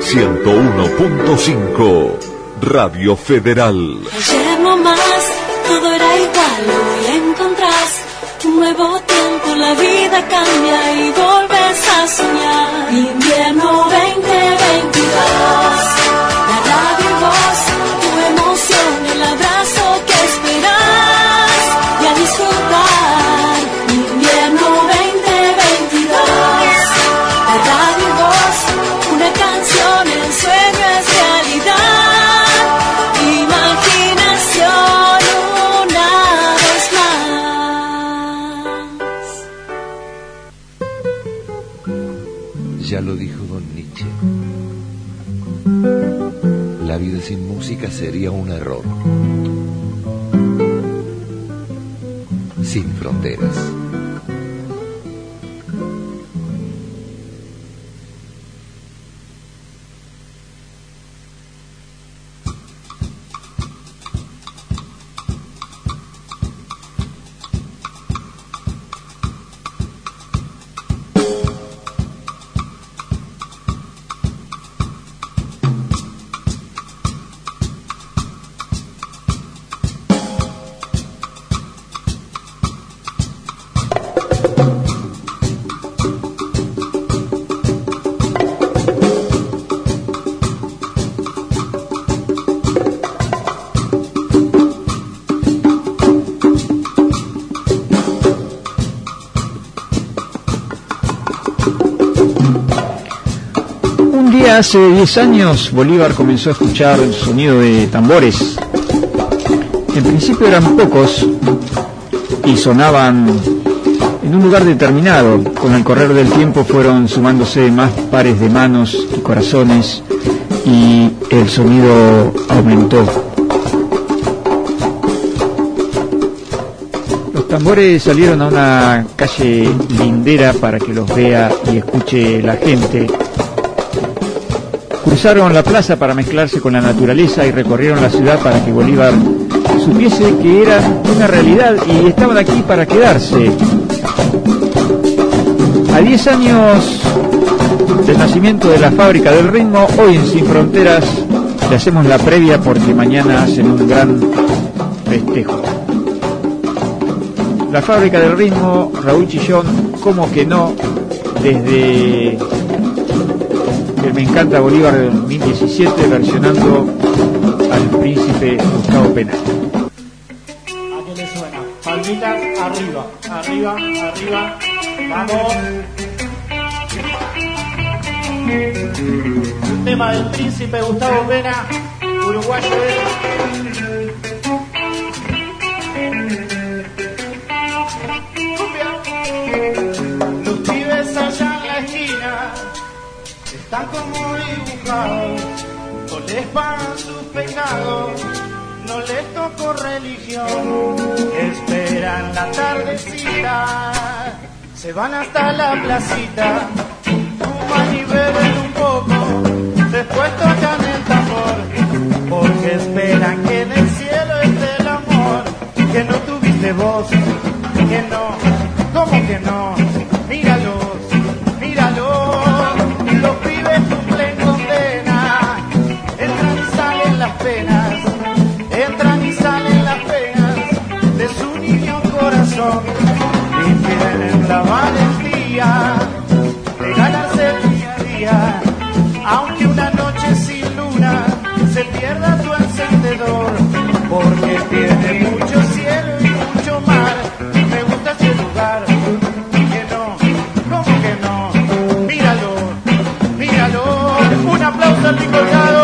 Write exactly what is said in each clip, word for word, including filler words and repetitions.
ciento uno punto cinco, Radio Federal. Ayer no más, todo era igual, hoy encontrás un nuevo tiempo, la vida cambia y volves a soñar. Invierno veinte veintidós, la radio y voz, tu emoción, el abrazo que esperas y a disfrutar. Invierno veinte veintidós, la radio y voz, una canción, el sueño es realidad, imaginación una vez más. Ya lo dijo don Nietzsche, la vida sin música sería un error. Sin fronteras. Hace diez años Bolívar comenzó a escuchar el sonido de tambores. En principio eran pocos y sonaban en un lugar determinado. Con el correr del tiempo fueron sumándose más pares de manos y corazones y el sonido aumentó. Los tambores salieron a una calle lindera para que los vea y escuche la gente. Cruzaron la plaza para mezclarse con la naturaleza y recorrieron la ciudad para que Bolívar supiese que era una realidad y estaban aquí para quedarse. A diez años del nacimiento de la Fábrica del Ritmo, hoy en Sin Fronteras le hacemos la previa porque mañana hacen un gran festejo. La Fábrica del Ritmo, Raúl Chillón, como que no, desde el Me Encanta Bolívar de dos mil diecisiete, versionando al príncipe Gustavo Pena. ¿A qué le suena? Palmitas arriba, arriba, arriba, vamos. Un tema del príncipe Gustavo Pena, uruguayo es. Los pibes allá en la esquina están como dibujados, no les pagan sus pecados, no les tocó religión, esperan la tardecita, se van hasta la placita, fuman y beben un poco, después tocan el tambor, porque esperan que en el cielo esté el amor, que no tuviste vos, que no, ¿cómo que no? Míralos, míralos. Los pibes cumplen condena, entran y salen las penas, entran y salen las penas de su niño corazón y tienen la valentía de ganarse el día a día, aunque una noche sin luna se pierda tu encendedor, porque tiene mucho cielo y mucho mar, me gusta ese lugar, que no, ¿cómo que no? Míralo. Míralo, un aplauso al Ricolgado.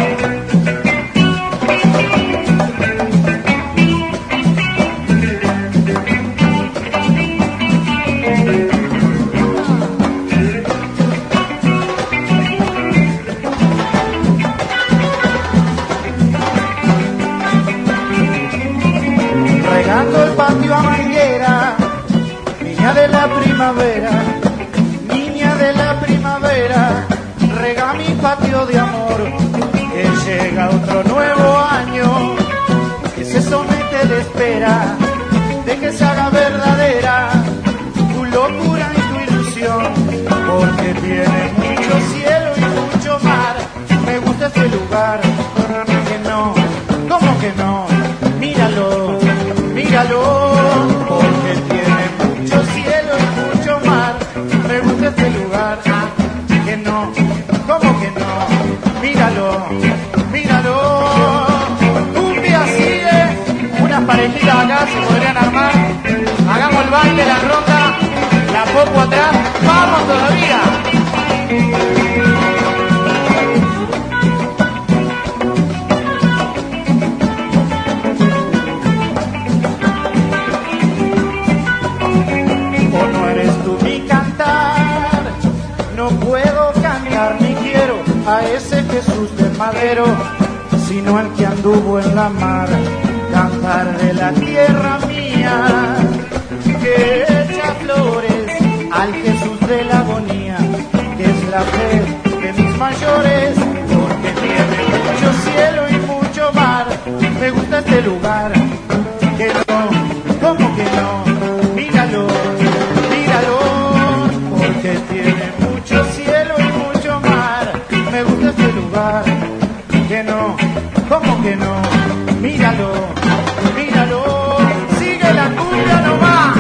Regando el patio a manguera, niña de la primavera, niña de la primavera, rega mi patio de amor, que llega otro nuevo año, que se somete de espera, de que se haga verdadera tu locura y tu ilusión, porque tiene mucho cielo y mucho mar, no, ¿cómo que no? Míralo, míralo. Un día sigue, unas parejitas acá se podrían armar. Hagamos el baile, la ronda, la popo atrás, vamos todavía. O no eres tú mi cantar, no puedo cantar ni quiero a ese Jesús del madero, sino al que anduvo en la mar, cantar de la tierra mía, que echa flores al Jesús de la agonía, que es la fe de mis mayores, porque tiene mucho cielo y mucho mar. Me gusta este lugar, que no, ¿cómo que no? Míralo, míralo, porque tiene mucho cielo y mucho mar. Me gusta este lugar, que no, ¿cómo que no? Míralo, míralo, sigue la cumbia nomás.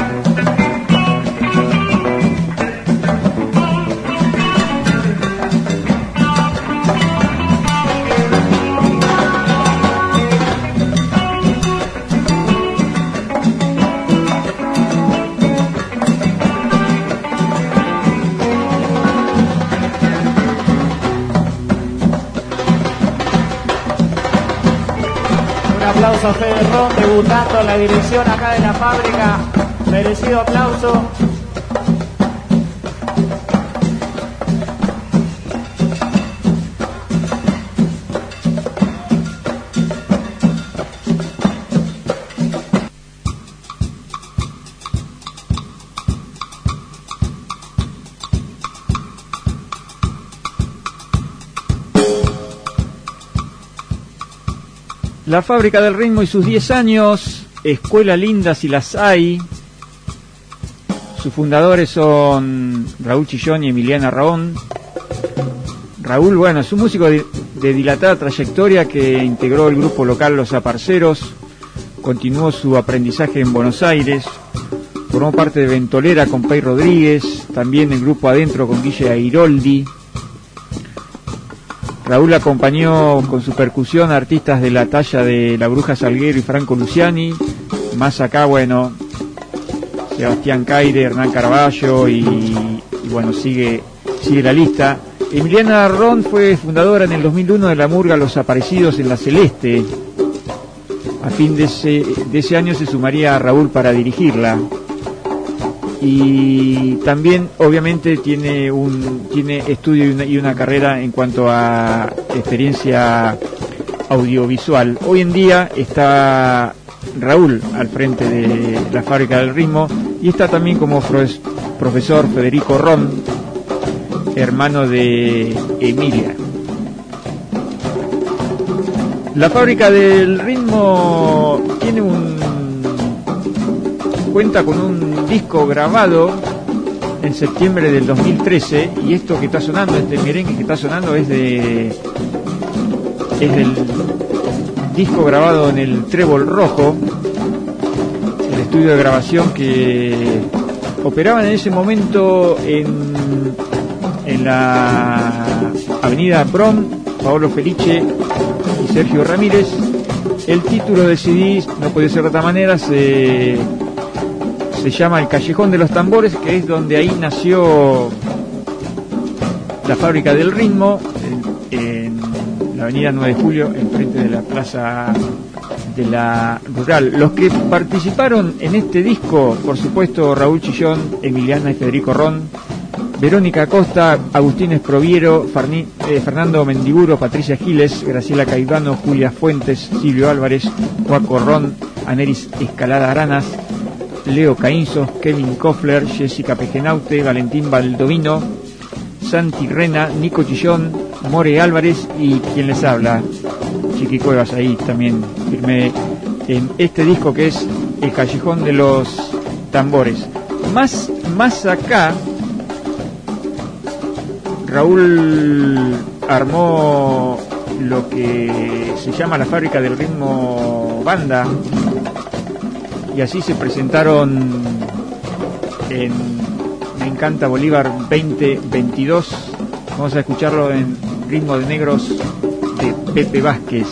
Aplauso a Fede Ron, debutando en la dirección acá de la fábrica. Merecido aplauso. La Fábrica del Ritmo y sus diez años, escuela linda si las hay. Sus fundadores son Raúl Chillón y Emiliana Raón. Raúl, bueno, es un músico de, de dilatada trayectoria que integró el grupo local Los Aparceros, continuó su aprendizaje en Buenos Aires, formó parte de Ventolera con Pey Rodríguez, también el grupo Adentro con Guille Airoldi. Raúl acompañó con su percusión a artistas de la talla de La Bruja Salguero y Franco Luciani, más acá, bueno, Sebastián Caire, Hernán Carballo y, y bueno, sigue, sigue la lista. Emiliana Ron fue fundadora en el dos mil uno de la murga Los Aparecidos en La Celeste. A fin de ese, de ese año se sumaría a Raúl para dirigirla. Y también obviamente tiene un tiene estudio y una, y una carrera en cuanto a experiencia audiovisual. Hoy en día está Raúl al frente de la Fábrica del Ritmo y está también como profesor Federico Ron, hermano de Emilia. La Fábrica del Ritmo tiene un cuenta con un disco grabado en septiembre del dos mil trece, y esto que está sonando, este merengue que está sonando es de es del disco grabado en el Trébol Rojo, el estudio de grabación que operaban en ese momento en en la avenida Brom, Paolo Felice y Sergio Ramírez. El título del C D, no puede ser de otra manera, se se llama El Callejón de los Tambores, que es donde ahí nació la Fábrica del Ritmo, en, en la avenida nueve de julio, enfrente de la plaza de la Rural. Los que participaron en este disco, por supuesto, Raúl Chillón, Emiliana y Federico Ron, Verónica Costa, Agustín Esproviero, Farni, eh, Fernando Mendiburo, Patricia Giles, Graciela Caivano, Julia Fuentes, Silvio Álvarez, Juaco Ron, Aneris Escalada Aranas, Leo Caínzos, Kevin Koffler, Jessica Pejenaute, Valentín Baldovino, Santi Rena, Nico Chillón, More Álvarez y quien les habla, Chiqui Cuevas. Ahí también firmé en este disco que es El Callejón de los Tambores. Más, más acá, Raúl armó lo que se llama la Fábrica del Ritmo Banda, y así se presentaron en Me Encanta Bolívar veinte veintidós Vamos a escucharlo en Ritmo de Negros de Pepe Vázquez.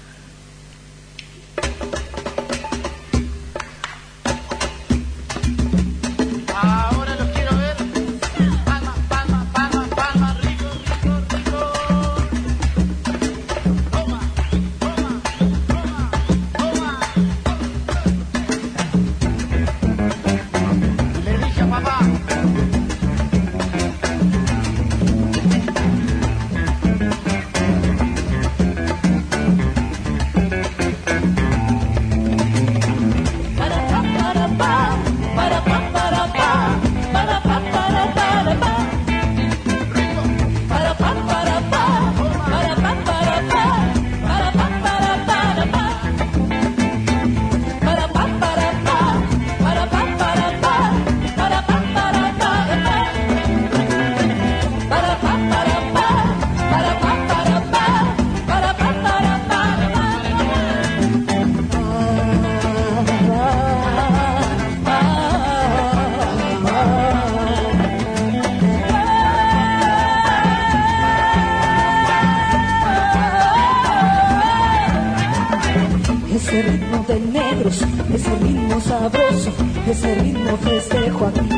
Ese ritmo de negros, ese ritmo sabroso, ese ritmo festejo aquí.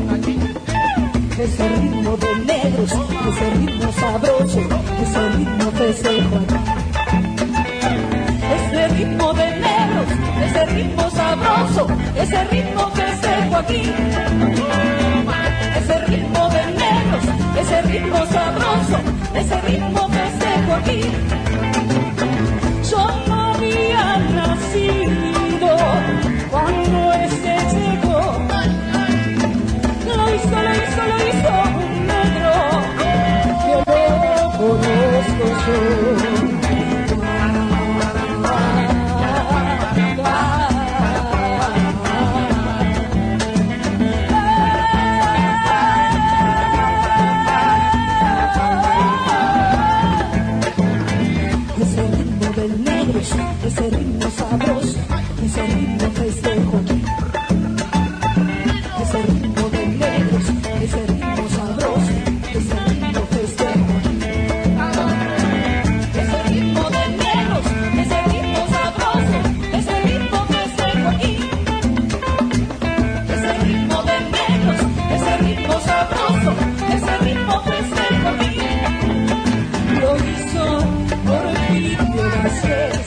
Ese ritmo de negros, ese ritmo sabroso, ese ritmo festejo aquí. Ese ritmo de negros, ese ritmo sabroso, ese ritmo festejo aquí. Ese ritmo de negros, ese ritmo sabroso, ese ritmo festejo aquí. Yo no había nacido cuando este llegó. Lo hizo, lo hizo, lo hizo un negro que lo conozco yo. Ese ritmo sabroso, ese ritmo festejo aquí. Ese ritmo de negros, ese ritmo sabroso, ese ritmo festejo aquí. Ese ritmo de negros, ese ritmo sabroso, ese ritmo festejo aquí. Ese ritmo de negros, ese ritmo sabroso, ese ritmo festejo aquí. Lo hizo Porfirio Vázquez.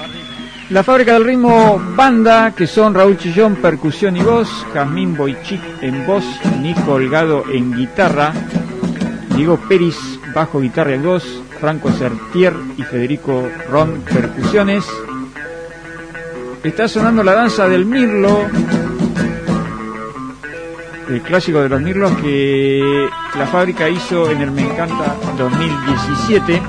La Fábrica del Ritmo Banda, que son Raúl Chillón, percusión y voz, Jazmín Boichik en voz, Nico Holgado en guitarra, Diego Peris, bajo, guitarra y voz, Franco Sertier y Federico Ron, percusiones. Está sonando la danza del Mirlo, el clásico de los Mirlos que la Fábrica hizo en el Me Encanta dos mil diecisiete.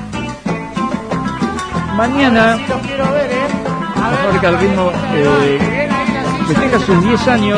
Mañana la Fábrica del Ritmo eh, festeja sus diez años.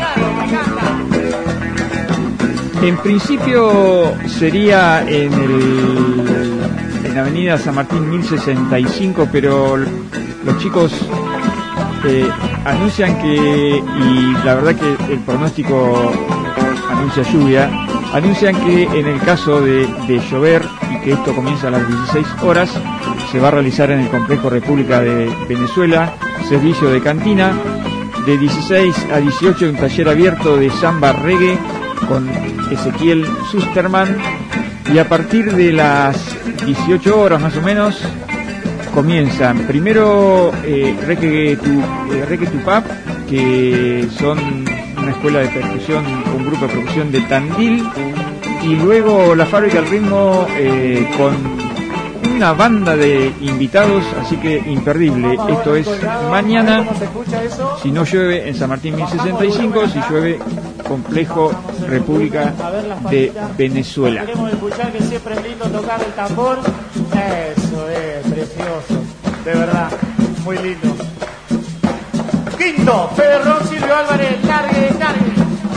En principio sería en el en Avenida San Martín mil sesenta y cinco, pero los chicos eh, anuncian que, y la verdad que el pronóstico anuncia lluvia, anuncian que en el caso de, de llover y que esto comienza a las dieciséis horas, se va a realizar en el Complejo República de Venezuela servicio de cantina. De dieciséis a dieciocho un taller abierto de samba reggae con Ezequiel Susterman, y a partir de las dieciocho horas más o menos comienzan primero eh, Reggae tu, eh, Reggae Tupap, que son una escuela de percusión, un grupo de percusión de Tandil, y luego la Fábrica del Ritmo eh, con una banda de invitados, así que imperdible. Esto es mañana, si no llueve, en San Martín mil sesenta y cinco, si llueve, Complejo República de Venezuela. Queremos escuchar, que siempre es lindo tocar el tambor. Eso es precioso, de verdad, muy lindo. Quinto, Pedro Silvio Álvarez, largue, largue.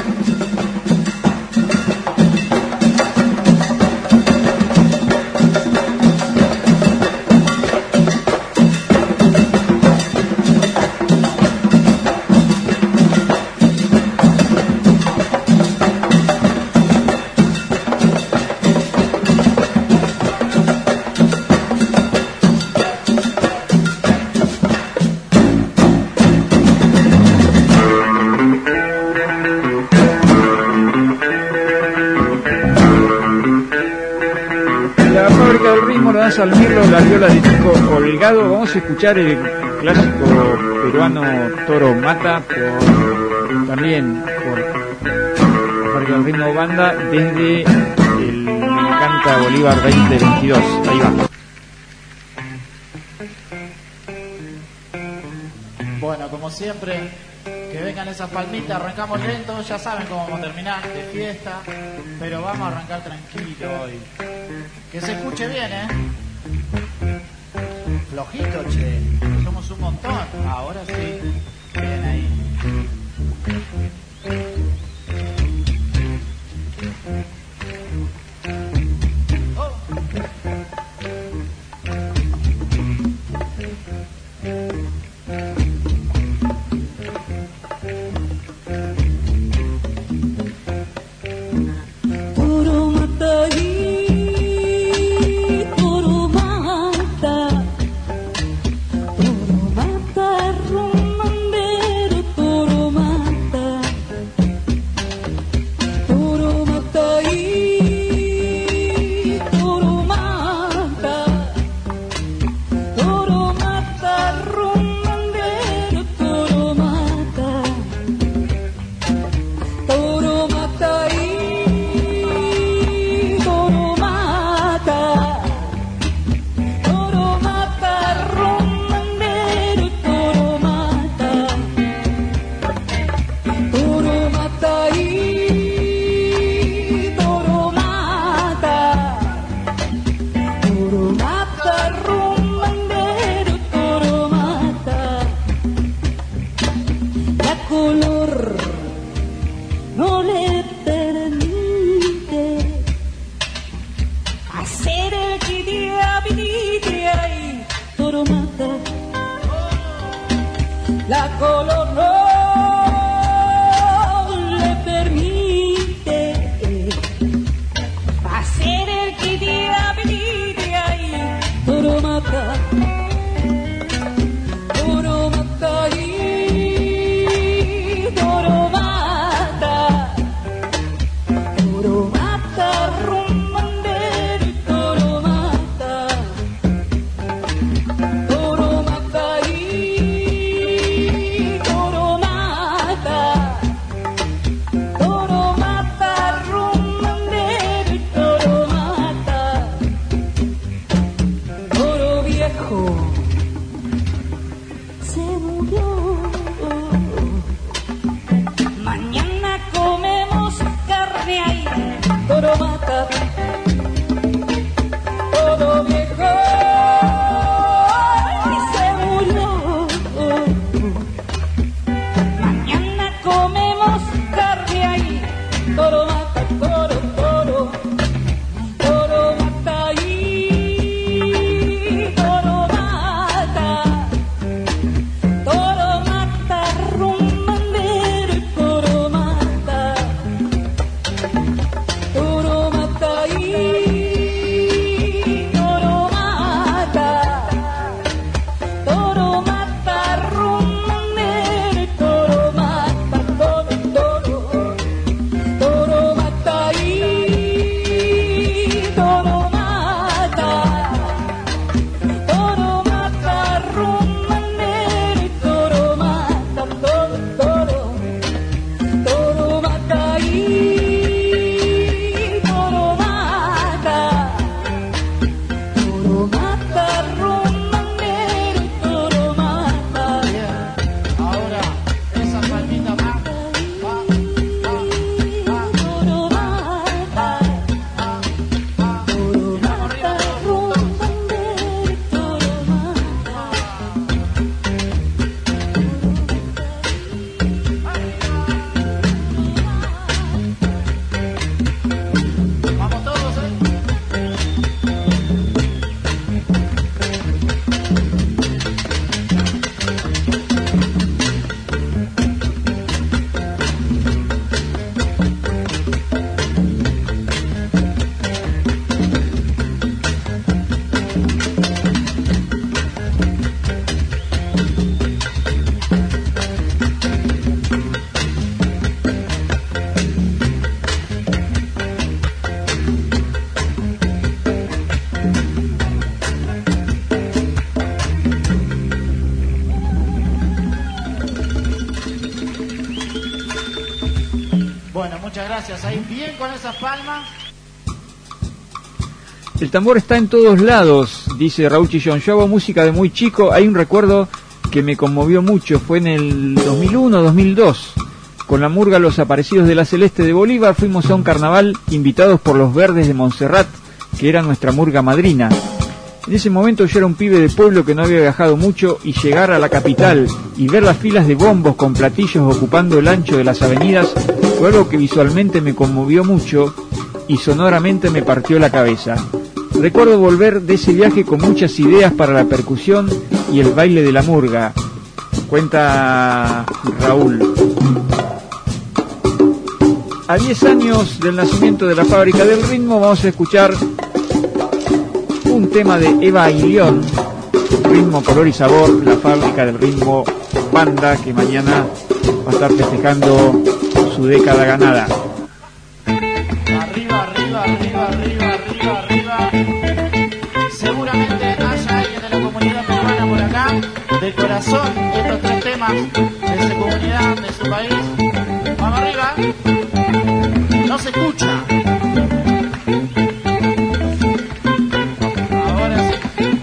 Al Mirlo, la viola de Nico Holgado. Vamos a escuchar el clásico peruano Toro Mata, por, también por Fábrica del Ritmo Banda, desde el Me Encanta Bolívar veinte veintidós. Ahí va. Bueno, como siempre, que vengan esas palmitas, arrancamos lento, ya saben cómo vamos a terminar, de fiesta, pero vamos a arrancar tranquilo hoy. Que se escuche bien, ¿eh? Flojito, che, somos un montón. Ahora sí, bien ahí. Toro mata y se murió. Mañana comemos carne ahí, toro mata, todo viejo y se murió. Mañana comemos carne ahí, toro mata, toro, toro, toro mata ahí, toro mata, toro mata, rumbandero, toro mata, toro mata ahí, toro mata, toro mata, rumbandero, toro mata, toro, toro, toro mata ahí, toro mata, toro mata, rumbandero, toro mata, toro, toro, toro mata ahí, toro mata, toro mata, rumbandero, toro mata. Ahora, esa palmita más. Va, va, va. Toro mata, toro mata, rumbandero, toro mata. Vamos todos, ¿eh? Bueno, muchas gracias. Ahí bien con esas palmas. El tambor está en todos lados, dice Raúl Chillón. Yo hago música de muy chico. Hay un recuerdo que me conmovió mucho. Fue en el dos mil uno, dos mil dos. Con la murga Los Aparecidos de la Celeste de Bolívar fuimos a un carnaval invitados por los Verdes de Montserrat, que era nuestra murga madrina. En ese momento yo era un pibe de pueblo que no había viajado mucho, y llegar a la capital y ver las filas de bombos con platillos ocupando el ancho de las avenidas fue algo que visualmente me conmovió mucho y sonoramente me partió la cabeza. Recuerdo volver de ese viaje con muchas ideas para la percusión y el baile de la murga, cuenta Raúl. A diez años del nacimiento de la Fábrica del Ritmo vamos a escuchar un tema de Eva y León, Ritmo, Color y Sabor, la Fábrica del Ritmo banda que mañana va a estar festejando su década ganada. Arriba, arriba, arriba, arriba, arriba, arriba. Seguramente haya alguien de la comunidad peruana por acá. De corazón, estos tres temas de su comunidad, de su país. Vamos arriba. No se escucha. Ahora sí.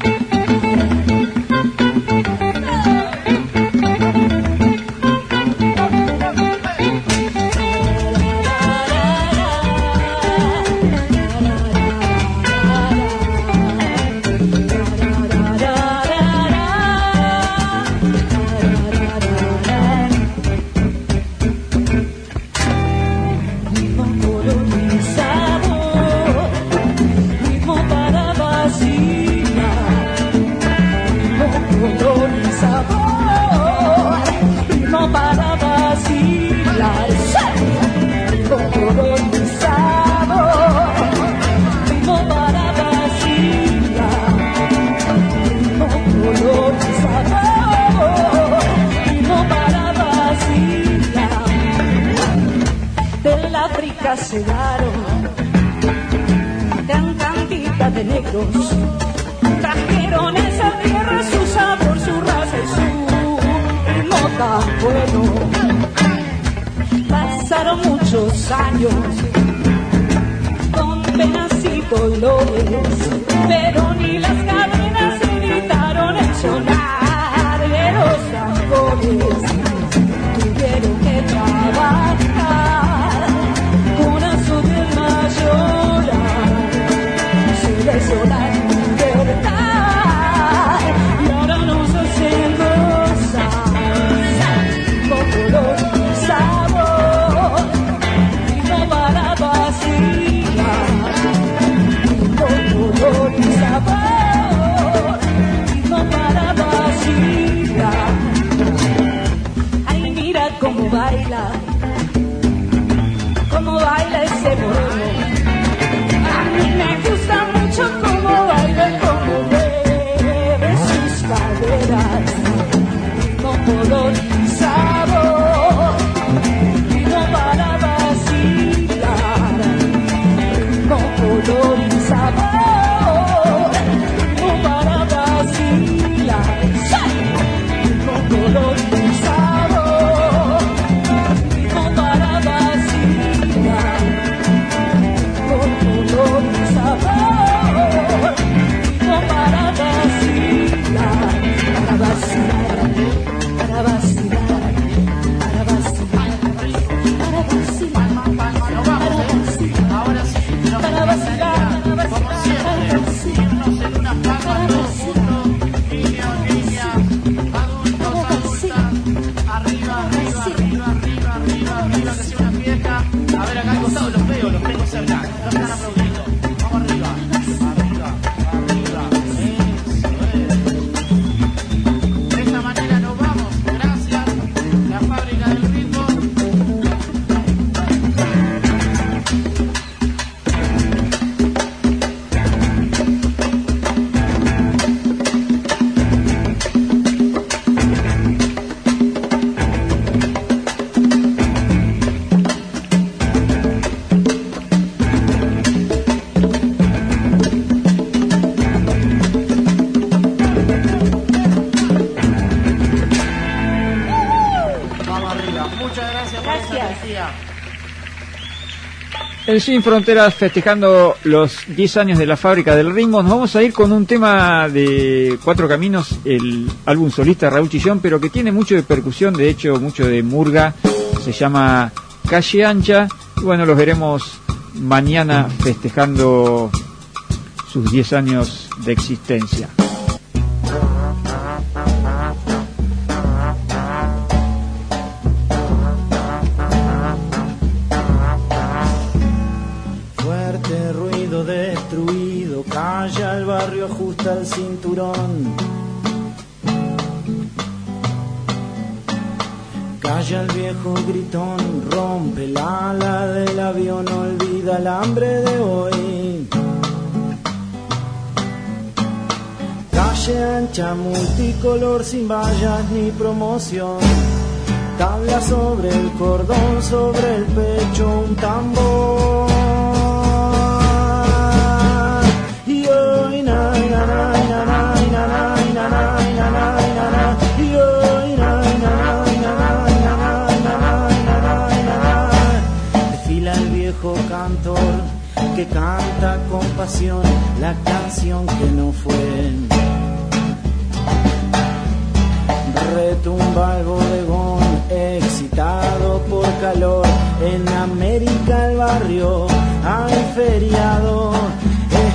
Llegaron tan cantidad de negros, trajeron esa tierra su sabor, su raza y su ritmo tan bueno. Pasaron muchos años con penas y dolores, pero ni las cadenas evitaron el sonar de los García. El Sin Fronteras festejando los diez años de la Fábrica del Ritmo. Nos vamos a ir con un tema de Cuatro Caminos, el álbum solista de Raúl Chillón, pero que tiene mucho de percusión, de hecho mucho de murga. Se llama Calle Ancha. Y bueno, los veremos mañana festejando sus diez años de existencia. Calla el barrio, ajusta el cinturón. Calla el viejo gritón, rompe el ala del avión, olvida el hambre de hoy. Calle ancha, multicolor, sin vallas ni promoción. Tabla sobre el cordón, sobre el pecho un tambor. Desfila el viejo cantor que canta con pasión la canción que no fue. Retumba el bodegón excitado por calor. En América el barrio hay feriado, es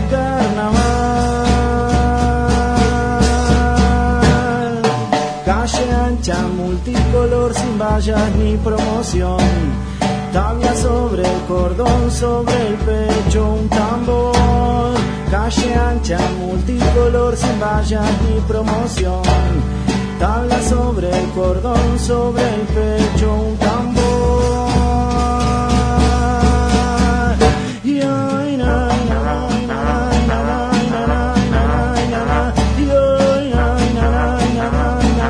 carnaval. Calle ancha, multicolor, sin vallas ni promoción. Tabla sobre el cordón, sobre el pecho un tambor. Calle ancha, multicolor, sin vallas ni promoción. Tabla sobre el cordón, sobre el pecho un tambor. Y ay, na, na, na, na, na, na, na, na, y ay, na, na, na, na,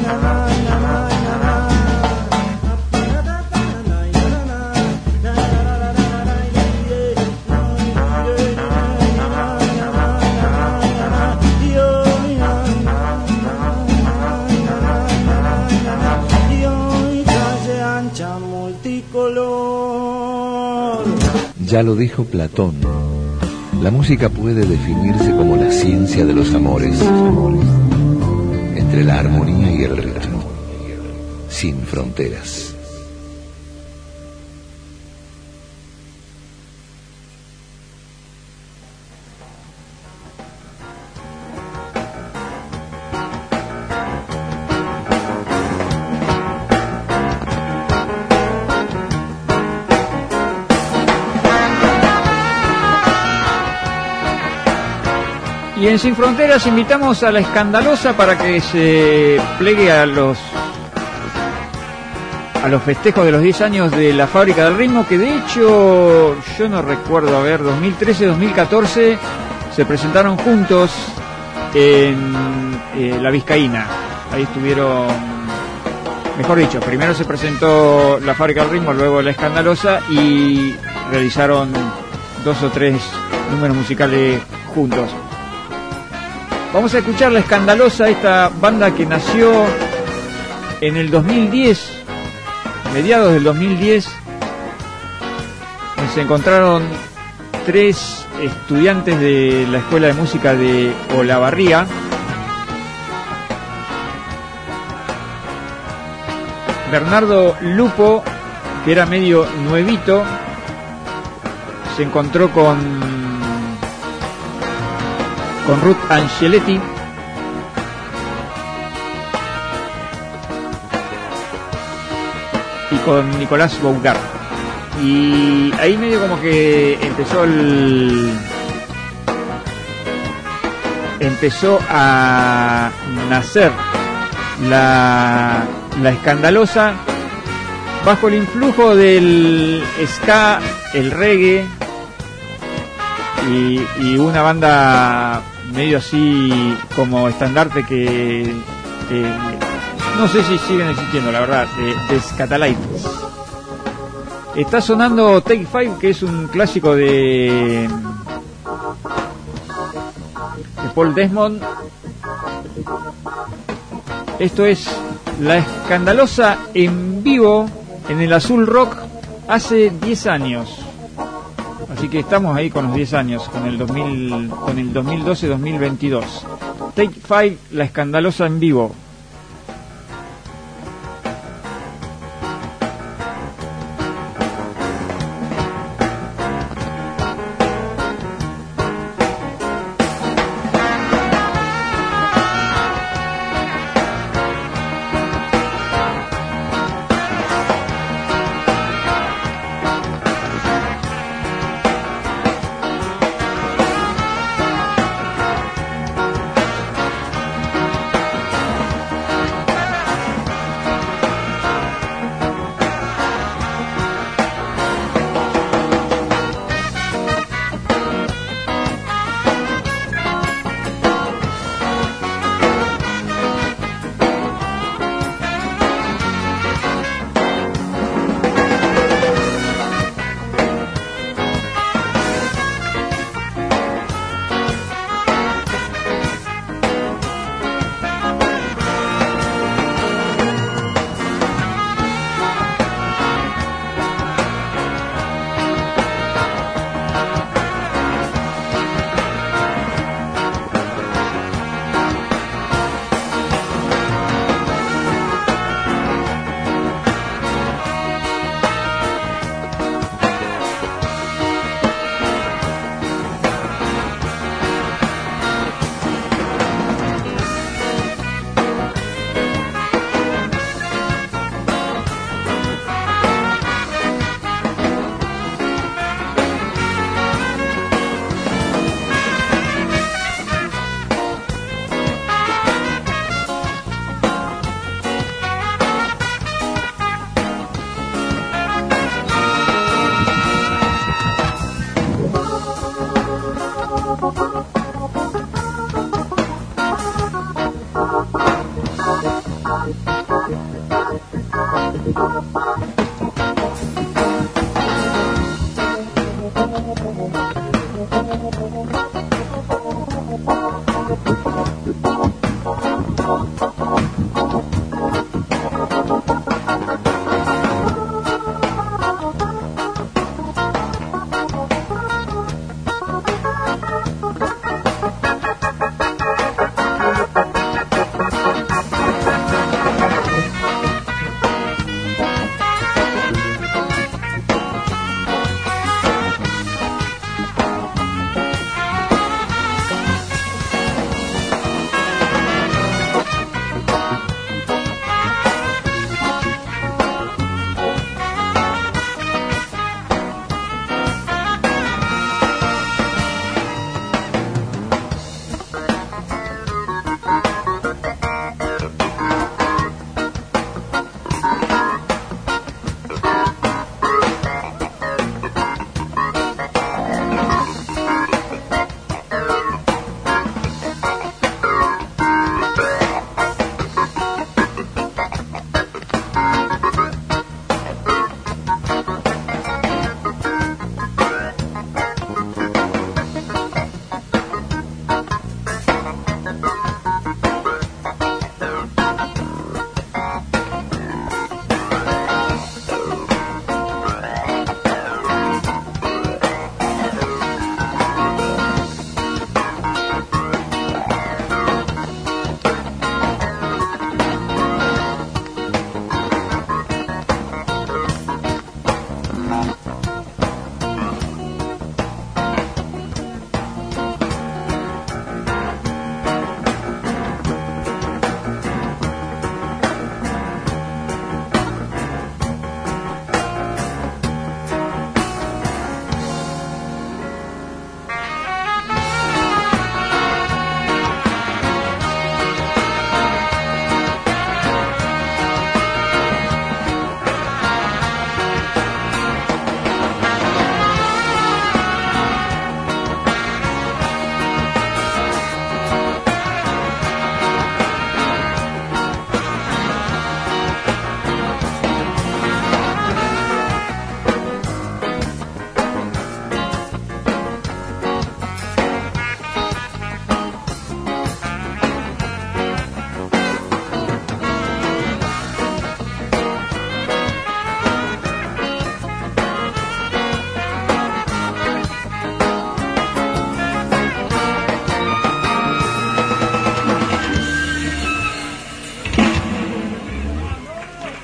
Ya lo dijo Platón, la música puede definirse como la ciencia de los amores, entre la armonía y el ritmo, sin fronteras. Y en Sin Fronteras invitamos a La Escandalosa para que se plegue a los a los festejos de los diez años de la Fábrica del Ritmo, que de hecho yo no recuerdo, a ver, dos mil trece dos mil catorce se presentaron juntos en eh, La Vizcaína. Ahí estuvieron, mejor dicho, primero se presentó la Fábrica del Ritmo, luego La Escandalosa, y realizaron dos o tres números musicales juntos. Vamos a escuchar La Escandalosa, esta banda que nació en el dos mil diez, mediados del dos mil diez. Se encontraron tres estudiantes de la Escuela de Música de Olavarría. Bernardo Lupo, que era medio nuevito, se encontró con con Ruth Angeletti, y con Nicolás Bougar. Y ahí medio como que empezó el empezó a nacer la, la Escandalosa bajo el influjo del ska, el reggae y, y una banda medio así como estandarte que, que no sé si siguen existiendo, la verdad, de, de Scatalites. Está sonando Take Five, que es un clásico de de Paul Desmond. Esto es La Escandalosa en vivo en el Azul Rock hace diez años. Así que estamos ahí con los diez años, con el dos mil, con el dos mil doce dos mil veintidós. Take Five, La Escandalosa en vivo.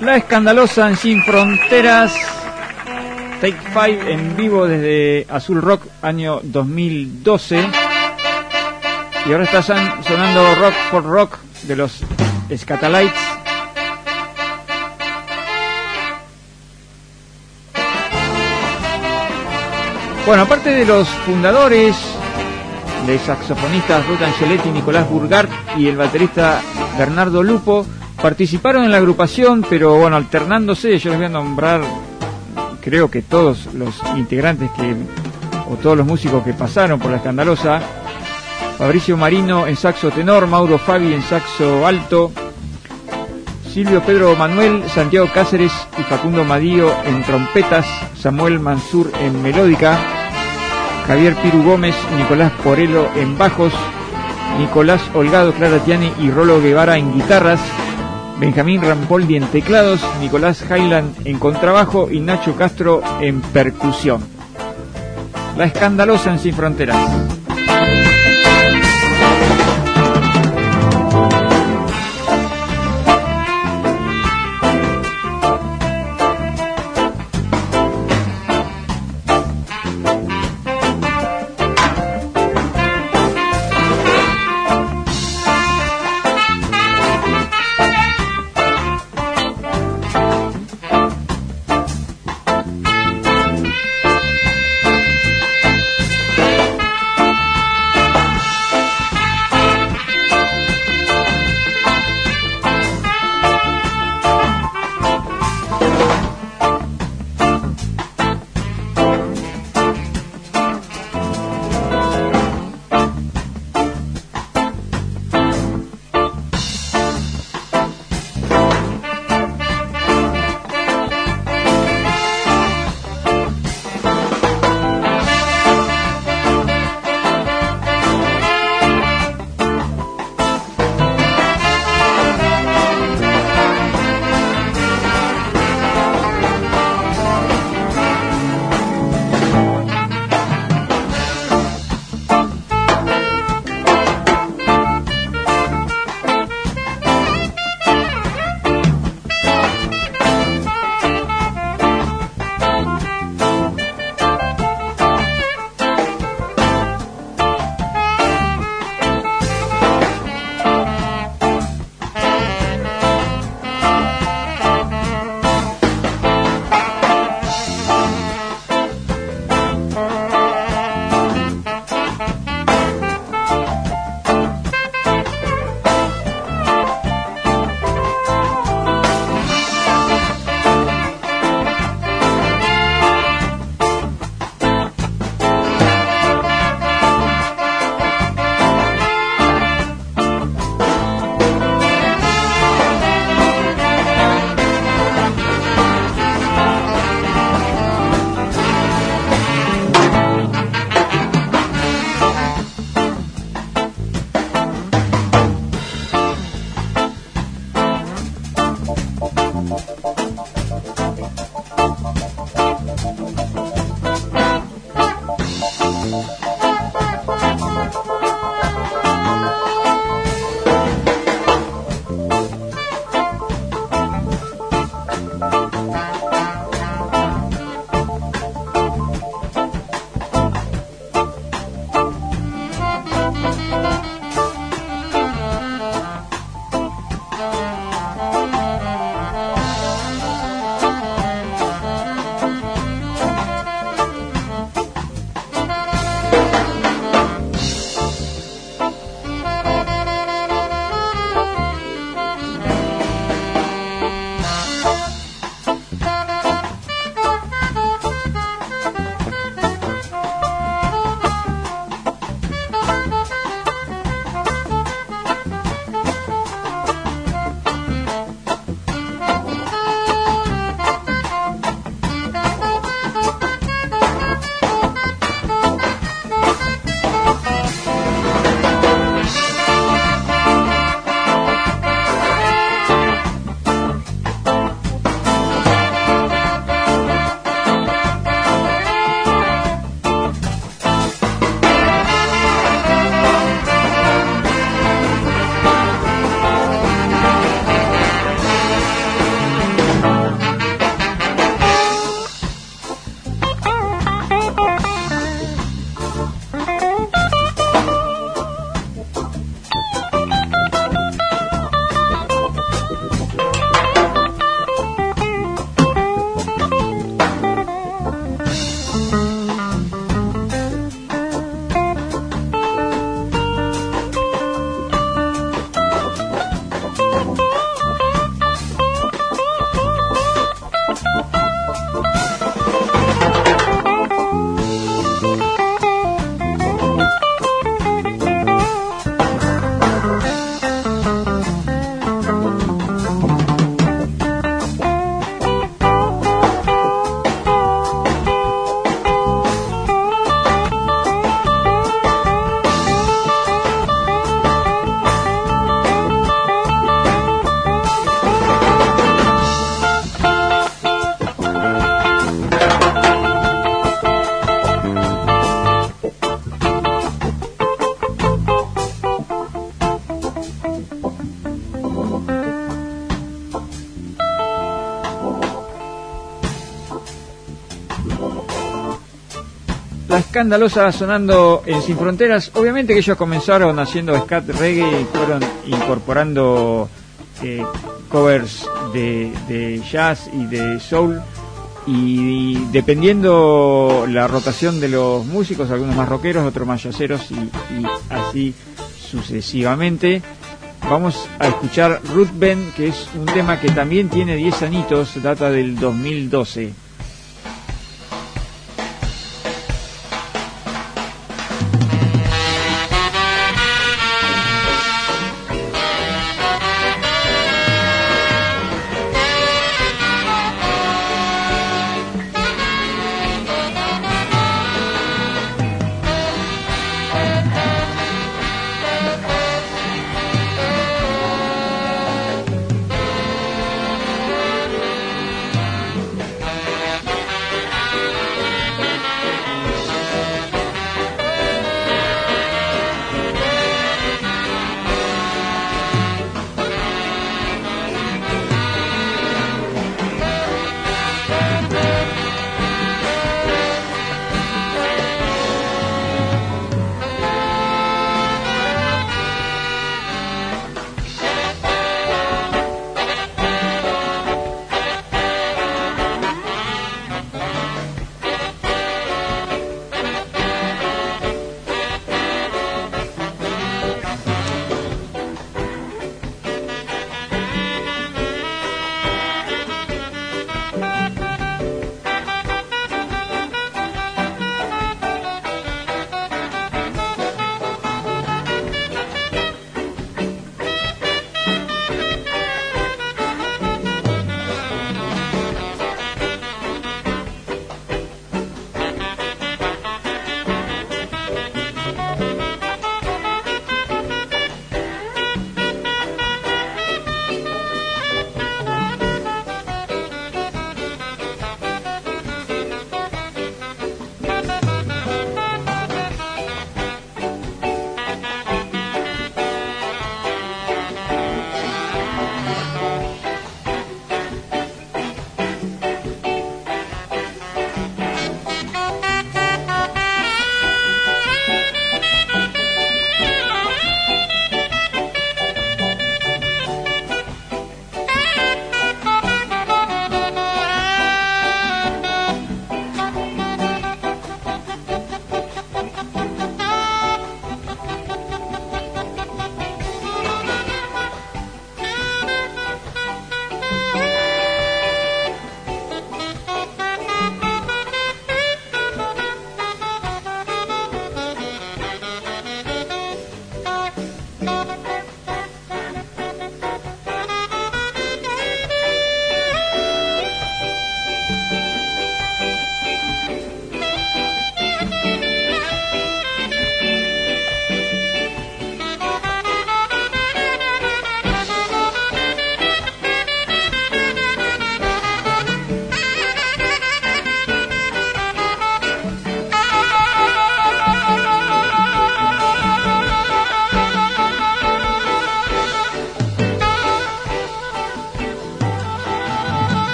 La Escandalosa en Sin Fronteras, Take Five en vivo desde Azul Rock, año dos mil doce. Y ahora está sonando Rock for Rock de los Scatalites. Bueno, aparte de los fundadores, de saxofonistas Ruth Angeletti, Nicolás Burgart y el baterista Bernardo Lupo, participaron en la agrupación, pero bueno, alternándose. Yo les voy a nombrar, creo que todos los integrantes que, o todos los músicos que pasaron por La Escandalosa. Fabricio Marino en saxo tenor, Mauro Fabi en saxo alto, Silvio Pedro Manuel, Santiago Cáceres y Facundo Madío en trompetas, Samuel Mansur en melódica, Javier Piru Gómez y Nicolás Porello en bajos, Nicolás Holgado, Clara Tiani y Rolo Guevara en guitarras, Benjamín Rampoldi en teclados, Nicolás Highland en contrabajo y Nacho Castro en percusión. La Escandalosa en Sin Fronteras. La Escandalosa sonando en Sin Fronteras. Obviamente que ellos comenzaron haciendo scat reggae y fueron incorporando eh, covers de, de jazz y de soul, y, y dependiendo la rotación de los músicos, algunos más rockeros, otros más jazzeros, y, y así sucesivamente. Vamos a escuchar Ruth Ben, que es un tema que también tiene diez añitos, data del dos mil doce.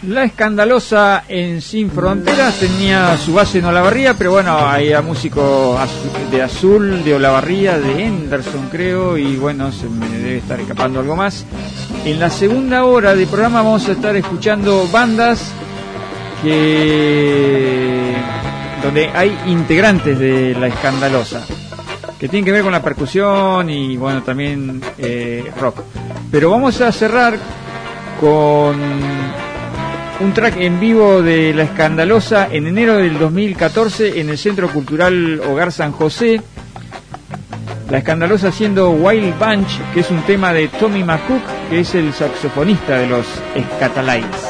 La Escandalosa en Sin Fronteras tenía su base en Olavarría, pero bueno, había músicos de Azul, de Olavarría, de Henderson creo, y bueno, se me debe estar escapando algo más. En la segunda hora del programa vamos a estar escuchando bandas que donde hay integrantes de La Escandalosa, que tienen que ver con la percusión y bueno, también eh, rock. Pero vamos a cerrar con un track en vivo de La Escandalosa en enero del dos mil catorce en el Centro Cultural Hogar San José. La Escandalosa haciendo Wild Bunch, que es un tema de Tommy McCook, que es el saxofonista de los Scatalites.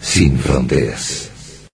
sin fronteras.